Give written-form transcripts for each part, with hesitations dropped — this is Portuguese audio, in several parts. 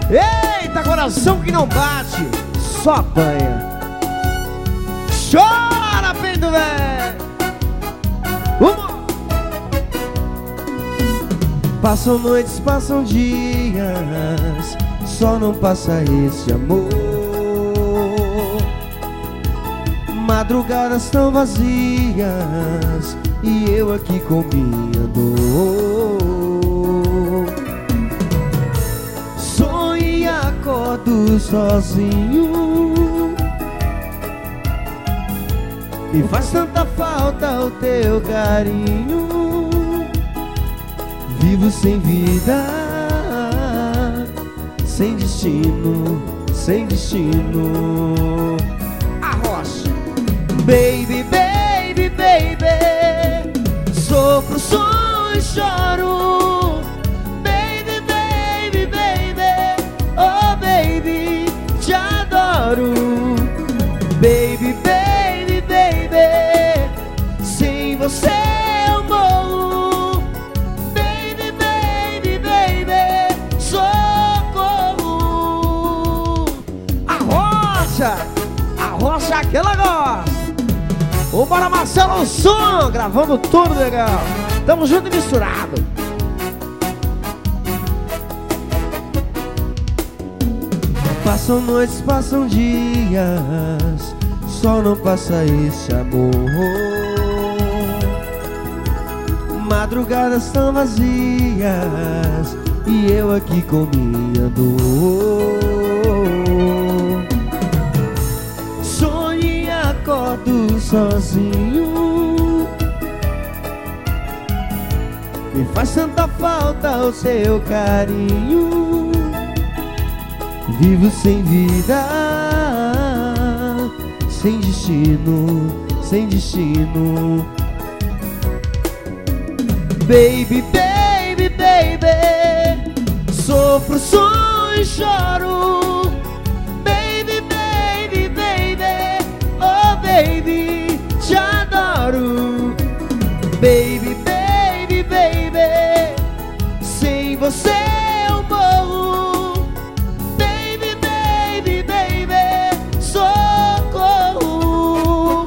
Eita, coração que não bate, só apanha. Chora, peito velho. Passam noites, passam dias, só não passa esse amor. Madrugadas tão vazias e eu aqui com minha dor. Sonho e acordo sozinho, me faz tanta falta o teu carinho. Vivo sem vida, sem destino, sem destino. Arrocha. Baby, baby, baby, sofro, sonho e choro. Baby, baby, baby, oh baby, te adoro. Baby, baby, baby, sem você eu morro. Baby, baby, baby, socorro. Arrocha, arrocha que ela gosta. Bora Marcelo, o som, gravando tudo legal. Tamo junto e misturado. Passam noites, passam dias, só não passa esse amor. Madrugadas tão vazias e eu aqui com minha dor. Sonho e acordo sozinho, me faz tanta falta o seu carinho. Vivo sem vida, sem destino, sem destino. Baby, baby, baby, sofro, sonho e choro. Baby, baby, baby, oh baby, te adoro. Baby, baby, baby, sem você eu morro. Baby, baby, baby, socorro.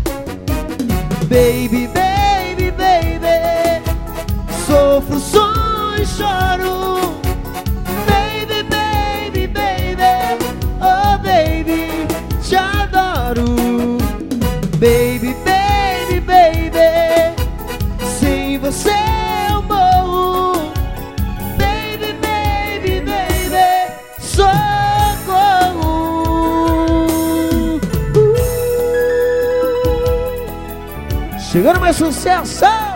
Baby, baby, baby, sofro, sonho e choro. Baby, baby, baby, oh baby, te adoro. Baby, baby, baby, sem você eu morro. Baby, baby, baby, socorro. Chegando mais sucesso.